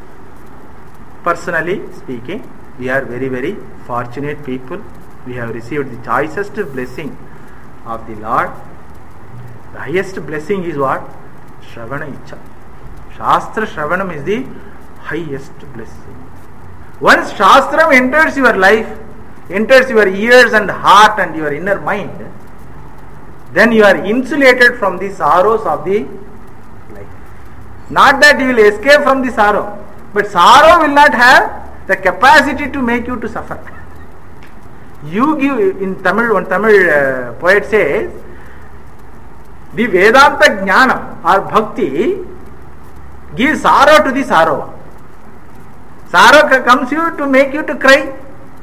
personally speaking, we are very, very fortunate people. We have received the choicest blessing of the Lord. The highest blessing is what? Shravana Ichcha. Shastra Shravanam is the highest blessing. Once Shastram enters your life, enters your ears and heart and your inner mind, then you are insulated from the sorrows of the life. Not that you will escape from the sorrow, but sorrow will not have the capacity to make you to suffer. You give, in Tamil, one Tamil uh, poet says, the Vedanta Jnana or Bhakti gives sorrow to the sorrow. Sorrow comes you to make you to cry,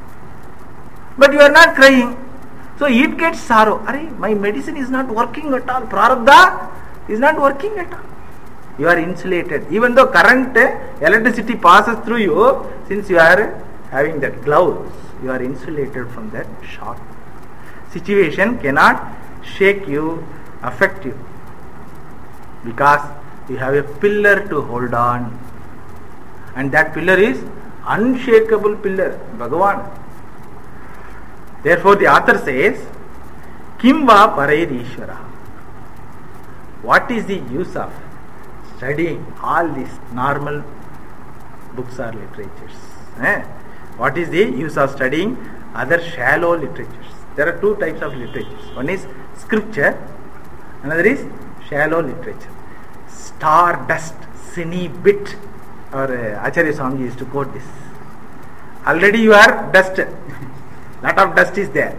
but you are not crying. So it gets sorrow. Arey, my medicine is not working at all. Prarabdha is not working at all. You are insulated. Even though current electricity passes through you, since you are having that gloves, you are insulated from that shock. Situation cannot shake you, affect you, because you have a pillar to hold on, and that pillar is unshakable pillar, Bhagavan. Therefore the author says, Kim va parair Ishvara. What is the use of studying all these normal books or literatures? Eh? What is the use of studying other shallow literatures? There are two types of literatures. One is scripture, another is shallow literature. Star dust, sinny bit. Or uh, Acharya Swami used to quote this. Already you are dust. Lot of dust is there.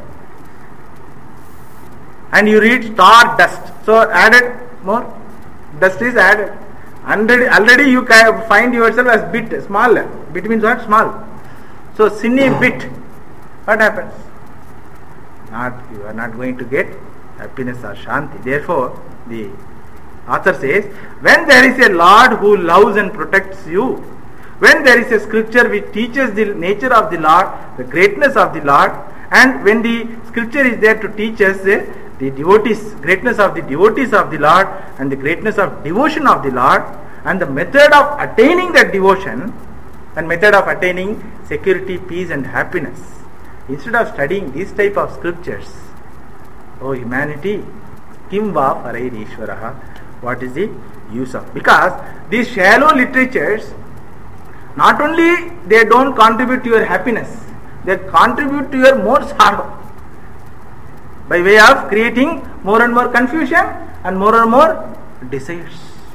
And you read star dust. So added more. Dust is added. Already, already you find yourself as bit, small. Bit means what? Small. So sinny bit. What happens? Not, you are not going to get happiness or shanti. Therefore, the author says, when there is a Lord who loves and protects you, when there is a scripture which teaches the nature of the Lord, the greatness of the Lord, and when the scripture is there to teach us uh, the devotees, greatness of the devotees of the Lord, and the greatness of devotion of the Lord, and the method of attaining that devotion, and method of attaining security, peace and happiness. Instead of studying these type of scriptures, oh humanity, kim va parair Ishvaraha, what is the use of? Because these shallow literatures, not only they don't contribute to your happiness, they contribute to your more sorrow, by way of creating more and more confusion and more and more desires.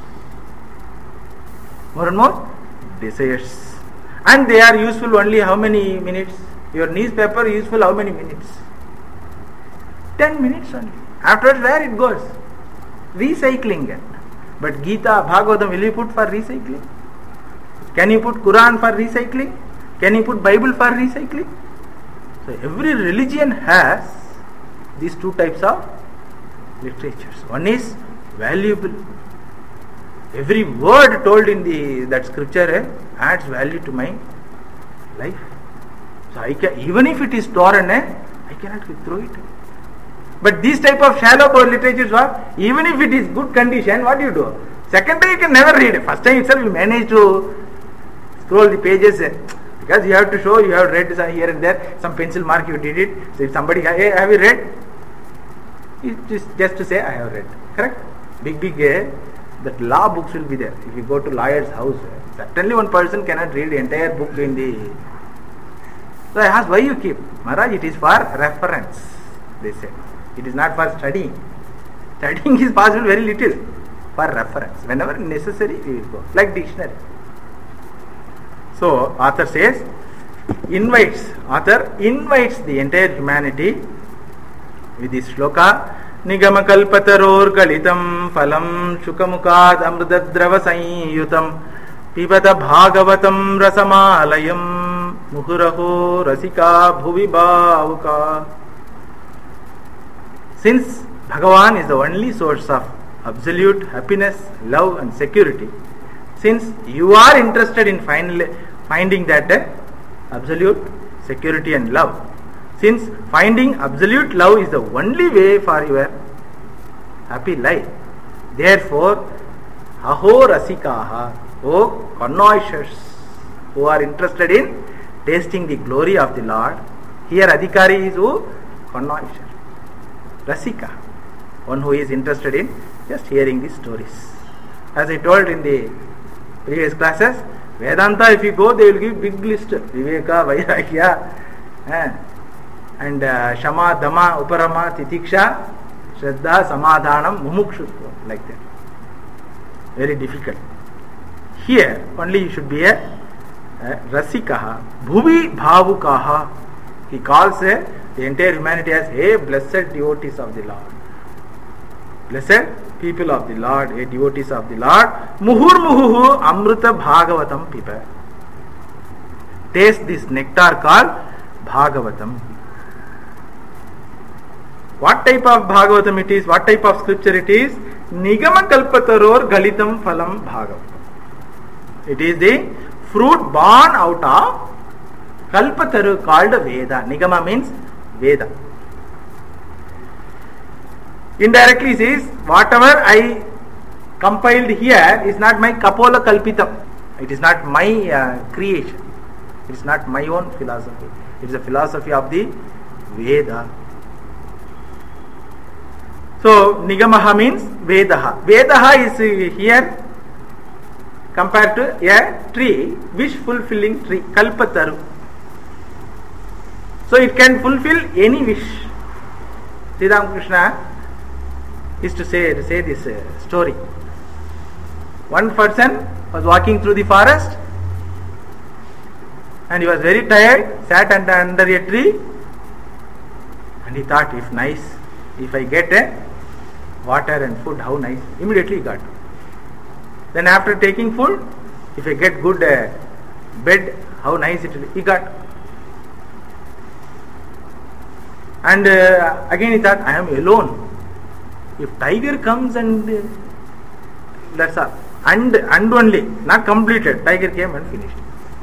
More and more desires. And they are useful only how many minutes? Your newspaper is useful how many minutes? ten minutes only. Afterwards, where it goes? Recycling it. But Gita, Bhagavatam, will you put for recycling? Can you put Quran for recycling? Can you put Bible for recycling? So every religion has these two types of literatures. One is valuable. Every word told in the that scripture eh, adds value to my life. So I can, even if it is torn, eh, I cannot throw it. But these type of shallow literatures, what? Even if it is good condition, what do you do? Second time you can never read it. First time itself you manage to scroll the pages. Eh, because you have to show you have read some here and there, some pencil mark you did it. So if somebody, hey, have you read? It's just, just to say I have read. Correct? Big, big, eh, that law books will be there. If you go to lawyer's house, eh, certainly one person cannot read the entire book in the... So I asked, why you keep? Maharaj, it is for reference, they say. It is not for studying. Studying is possible very little. For reference. Whenever necessary, we will go. Like dictionary. So, author says, invites, author invites the entire humanity with this shloka, Nigama kalpataror galitam phalam shukamukad amrudadrava sanyutam pibata bhagavatam rasamalayam muhuraho rasika bhuvi bhavuka. Since Bhagavan is the only source of absolute happiness, love and security, since you are interested in find, finding that uh, absolute security and love, since finding absolute love is the only way for your happy life, therefore, aho rasikaha, oh connoisseurs who are interested in tasting the glory of the Lord, here adhikari is who? Connoisseur. Rasika, one who is interested in just hearing the stories. As I told in the previous classes, Vedanta, if you go, they will give big list. Viveka, Vairagya, eh, and uh, Shama, Dhamma, Uparama, Titiksha, Shraddha, Samadhanam, Mumukshutva, like that. Very difficult. Here, only you should be a, a Rasikaha, Bhuvi Bhavukaha. He calls a the entire humanity as, hey, blessed devotees of the Lord. Blessed people of the Lord, hey, devotees of the Lord. Muhur muhuhu amruta bhagavatam pipa. Taste this nectar called Bhagavatam. What type of Bhagavatam it is? What type of scripture it is? Nigama kalpataror galitam phalam Bhagavatam. It is the fruit born out of Kalpataru called Veda. Nigama means Veda. Indirectly says, whatever I compiled here is not my Kapola Kalpitam. It is not my uh, creation. It is not my own philosophy. It is a philosophy of the Veda. So, Nigamaha means Vedaha. Vedaha is here compared to a tree, wish fulfilling tree, Kalpataru. So it can fulfill any wish. Sri Ramakrishna used to say, to say this uh, story. One person was walking through the forest and he was very tired, sat under, under a tree and he thought, if nice, if I get a water and food, how nice. Immediately he got. Then after taking food, if I get good uh, bed, how nice it will be. He got. And uh, again he thought, I am alone. If tiger comes and uh, that's all. And, and only, not completed. Tiger came and finished.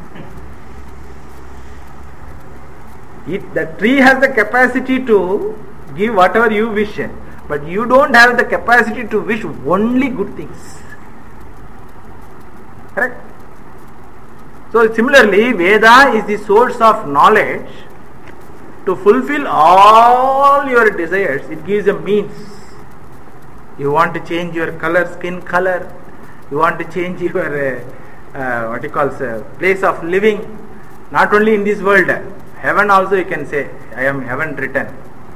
It, the tree has the capacity to give whatever you wish, but you don't have the capacity to wish only good things. Correct? So similarly, Veda is the source of knowledge to fulfill all your desires. It gives a means. You want to change your color, skin color. You want to change your uh, uh, what you call uh, place of living. Not only in this world, heaven also you can say, I am heaven written.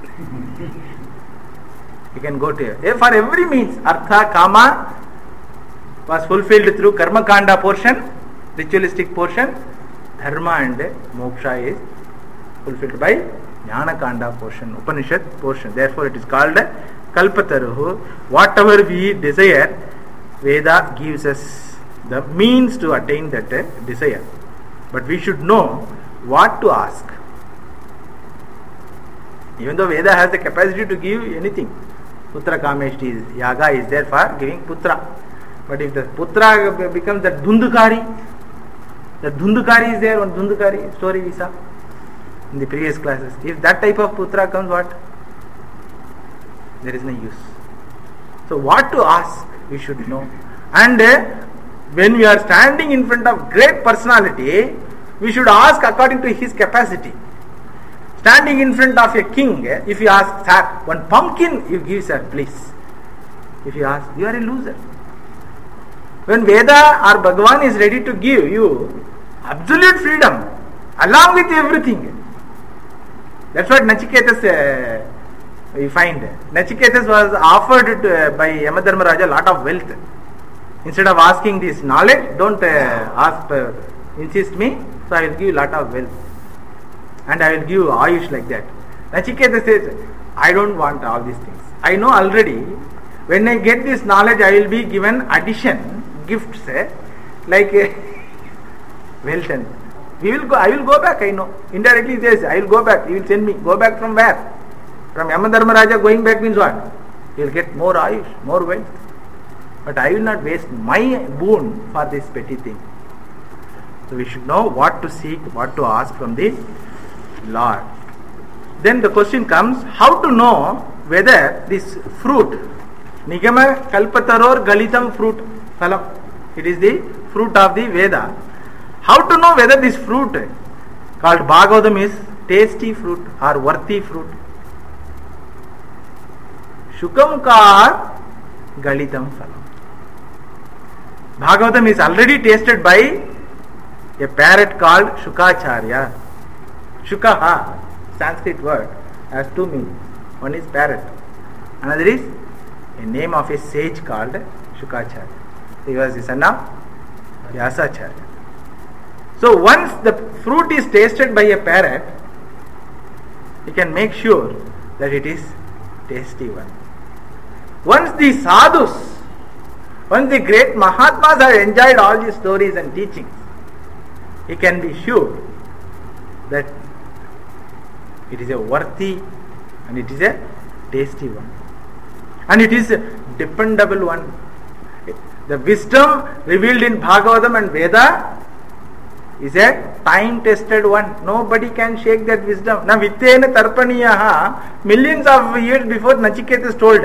You can go to it. For every means, Artha, Kama was fulfilled through Karma Kanda portion, ritualistic portion. Dharma and Moksha is fulfilled by Jnana Kanda portion, Upanishad portion. Therefore it is called Kalpataruhu. Whatever we desire, Veda gives us the means to attain that desire. But we should know what to ask. Even though Veda has the capacity to give anything, Putra Kameshti Yaga is there for giving Putra. But if the Putra becomes the Dhundukari, the Dhundukari is there, one Dhundukari story we saw in the previous classes. If that type of Putra comes, what? There is no use. So what to ask, we should know. And uh, when we are standing in front of great personality, we should ask according to his capacity. Standing in front of a king, if you ask, sir, one pumpkin, you give, sir, please. If you ask, you are a loser. When Veda or Bhagavan is ready to give you absolute freedom, along with everything. That's what Nachiketas, uh, we find. Nachiketas was offered to, uh, by Yamadharmaraja a lot of wealth. Instead of asking this knowledge, don't uh, ask, uh, insist me, so I will give you a lot of wealth. And I will give you Ayush like that. Nachiketas says, I don't want all these things. I know already, when I get this knowledge, I will be given addition, gifts, eh, like uh, wealth. And we will go, I will go back, I know. Indirectly he says, I will go back. He will send me. Go back from where? From Yamadharmaraja. Going back means what? He will get more Ayush, more wealth. But I will not waste my boon for this petty thing. So we should know what to seek, what to ask from the Lord. Then the question comes, how to know whether this fruit, Nigama Kalpataror Galitam fruit, phalam, it is the fruit of the Veda. How to know whether this fruit called Bhagavatam is tasty fruit or worthy fruit? Shukam kar Galitam phalam. Bhagavatam is already tasted by a parrot called Shukacharya. Shukaha, Sanskrit word, has two meanings. One is parrot, another is a name of a sage called Shukacharya. He was the son of Vyasacharya. So once the fruit is tasted by a parrot, you can make sure that it is tasty one. Once the sadhus, once the great Mahatmas have enjoyed all these stories and teachings, you can be sure that it is a worthy and it is a tasty one. And it is a dependable one. The wisdom revealed in Bhagavatam and Veda is a time-tested one. Nobody can shake that wisdom. Now, Vittena Tarpaniyaha, millions of years before Nachiketas told.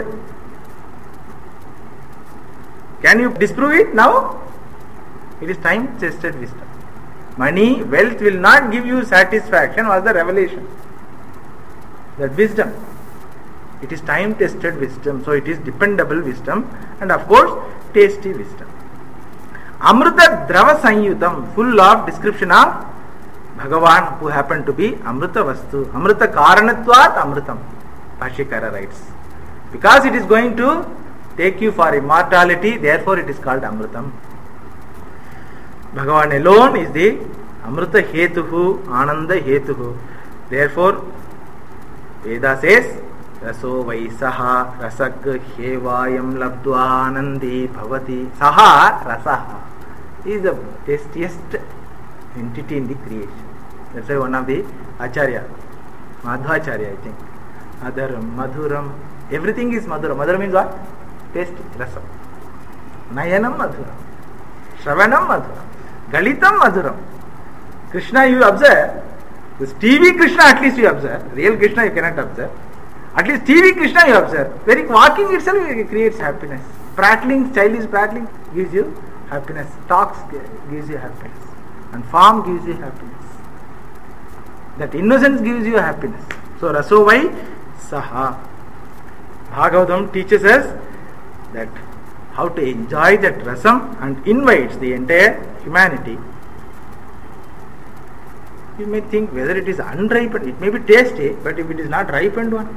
Can you disprove it now? It is time-tested wisdom. Money, wealth will not give you satisfaction, was the revelation. That wisdom. It is time-tested wisdom. So it is dependable wisdom. And of course, tasty wisdom. Amrita Drava Sanyutam, full of description of Bhagavan, who happened to be Amrita Vastu. Amrita Karanatvat Amritam, Bhashyakara writes. Because it is going to take you for immortality, therefore it is called Amritam. Bhagavan alone is the Amrita Hetuhu, Ananda Hetuhu. Therefore, Veda says, Raso Vaisaha Rasak Hevayam Labdva Anandi Bhavati. Saha Rasaha is the tastiest entity in the creation. That's why one of the Acharya, Madhvacharya, I think, Adharam, Madhuram, Everything is madhura. Madhura means what? Tasty, rasam. Nayanam madhuram. Shravanam madhuram. Galitam madhuram. Krishna you observe. This T V Krishna at least you observe. Real Krishna you cannot observe. At least T V Krishna you observe. Very walking itself creates happiness. Prattling, childish prattling gives you happiness. Talks gives you happiness. And form gives you happiness. That innocence gives you happiness. So Rasovai Saha. Bhagavatam teaches us that how to enjoy that rasam and invites the entire humanity. You may think whether it is unripened, it may be tasty, but if it is not ripened one,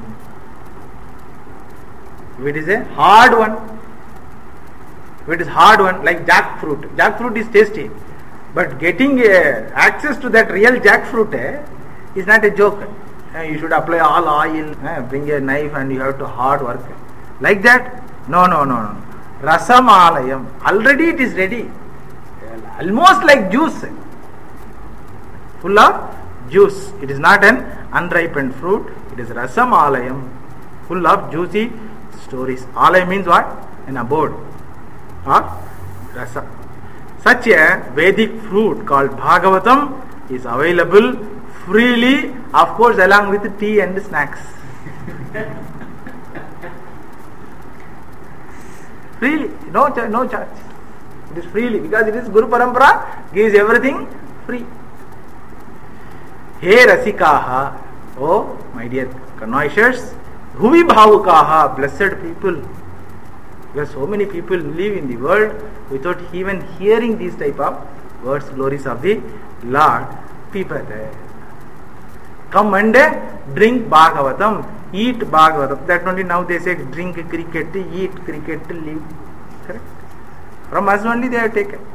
if it is a hard one, if it is hard one like jackfruit, jackfruit is tasty, but getting uh, access to that real jackfruit uh, is not a joke. Uh, you should apply all oil, uh, bring a knife and you have to hard work. Like that? No, no, no, no. Rasamalayam. Already it is ready. Almost like juice. Full of juice. It is not an unripened fruit. It is rasamalayam. Full of juicy stories. Alaya means what? An abode. Or rasa. Such a Vedic fruit called Bhagavatam is available freely, of course, along with tea and snacks. Freely, no, no charge. It is freely because it is Guru Parampara gives everything free. He Rasikaha, oh my dear connoisseurs, Bhuvi Bhavukaha, blessed people. Because so many people live in the world without even hearing these type of words, glories of the Lord. People there. Come and drink Bhagavatam, eat Bhagavatam. That only now they say drink cricket, eat cricket, live. Correct? From us only they have taken.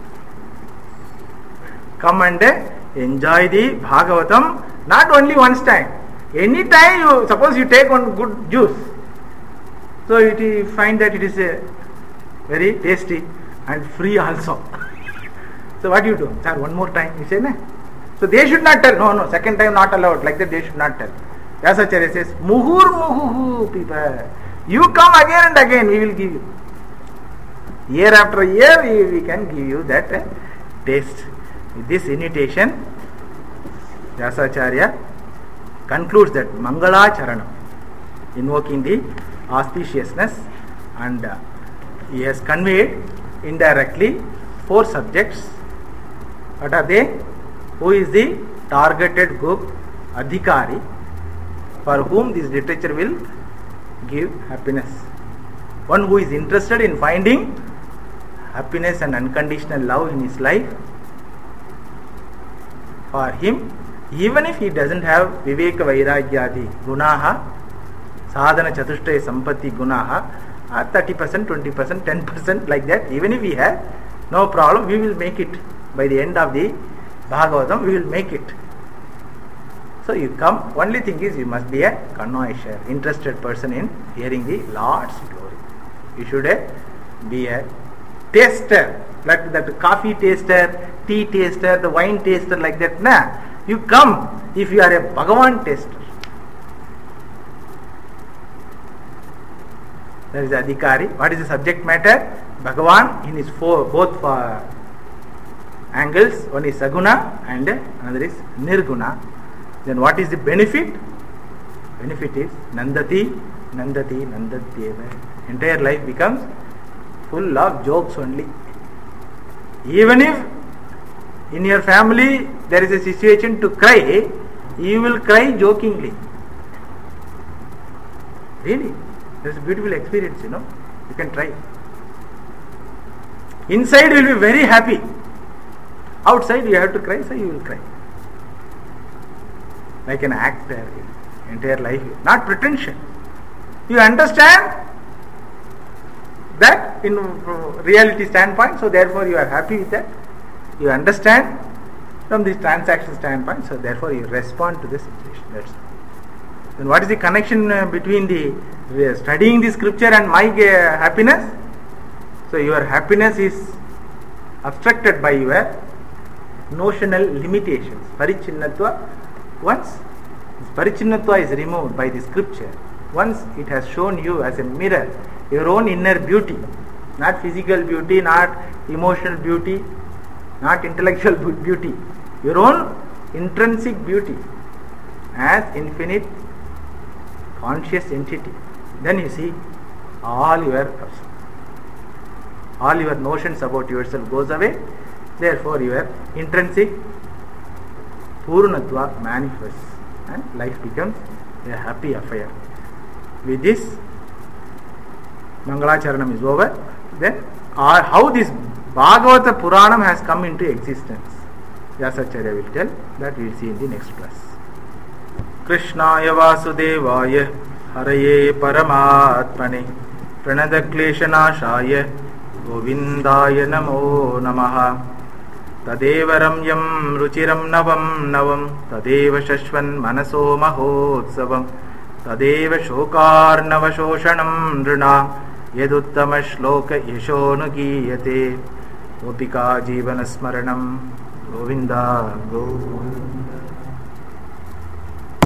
Come and enjoy the Bhagavatam, not only once time. Any time you, suppose you take one good juice, so it you find that it is a very tasty and free also. So what do you do? Sir, one more time, you say, no? So they should not tell, no, no, second time not allowed, like that they should not tell. Vyasacharya says, Muhur muhuhu people, you come again and again, we will give you. Year after year, we, we can give you that uh, taste. With this invitation, Vyasacharya concludes that Mangala Charanam, invoking the auspiciousness, and uh, he has conveyed indirectly four subjects. What are they? Who is the targeted group, Adhikari, for whom this literature will give happiness. One who is interested in finding happiness and unconditional love in his life. For him, even if he doesn't have Viveka Vairagyadi Gunaha, Sadhana Chatushtaya Sampatti Gunaha, uh, thirty percent, twenty percent, ten percent like that, even if we have, no problem, we will make it. By the end of the Bhagavatam, we will make it. So you come, only thing is you must be a connoisseur, interested person in hearing the Lord's glory. You should uh, be a taster, like that coffee taster, tea taster, the wine taster, like that. Nah, you come if you are a Bhagavan taster. That is Adhikari. What is the subject matter? Bhagavan in his four, both uh, angles. One is Saguna and another is Nirguna. Then what is the benefit? Benefit is Nandati, Nandati, Nandatyeva. Entire life becomes full of jokes only. Even if in your family there is a situation to cry, you will cry jokingly. Really? That's a beautiful experience, you know. You can try. Inside you will be very happy. Outside you have to cry, so you will cry. Like an actor, entire life, not pretension. You understand that in reality standpoint, so therefore you are happy with that. You understand from this transaction standpoint, so therefore you respond to the situation. That's all. Then what is the connection uh, between the uh, studying the scripture and my uh, happiness? So your happiness is obstructed by your notional limitations. Parichinnatva. Once this parichinnatva is removed by the scripture, Once it has shown you as a mirror your own inner beauty, not physical beauty, not emotional beauty, not intellectual beauty, your own intrinsic beauty as infinite conscious entity, then you see all your all your notions about yourself goes away. Therefore your intrinsic Purnatva manifests and life becomes a happy affair. With this, Mangalacharanam is over. Then uh, how this Bhagavata Puranam has come into existence, Vyasacharya will tell. That we will see in the next class. Krishnaya Vasudevaya Haraye Paramatmane Pranada Kleshanashaya Govindaya Namo Namaha Tadeva Ramyam Ruchiram Navam Navam Tadeva Shashvan Manaso Mahotsavam Tadeva Shokarnava Shoshanam Nrina Yaduttama Shloka Yashonugiyate Gopika Jivana Smaranam Govinda Govinda.